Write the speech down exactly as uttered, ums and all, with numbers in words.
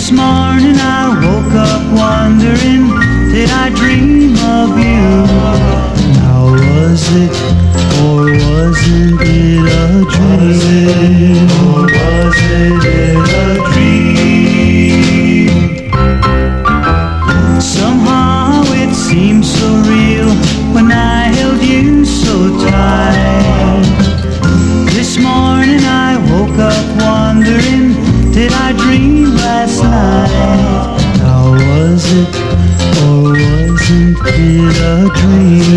This morning I woke up wondering, did I dream of you? Now was it, or wasn't it a dream? Or was it a dream? Somehow it seemed so real when I held you so tight. This morning I woke up wondering, did I dream last night? How was it, or wasn't it a dream?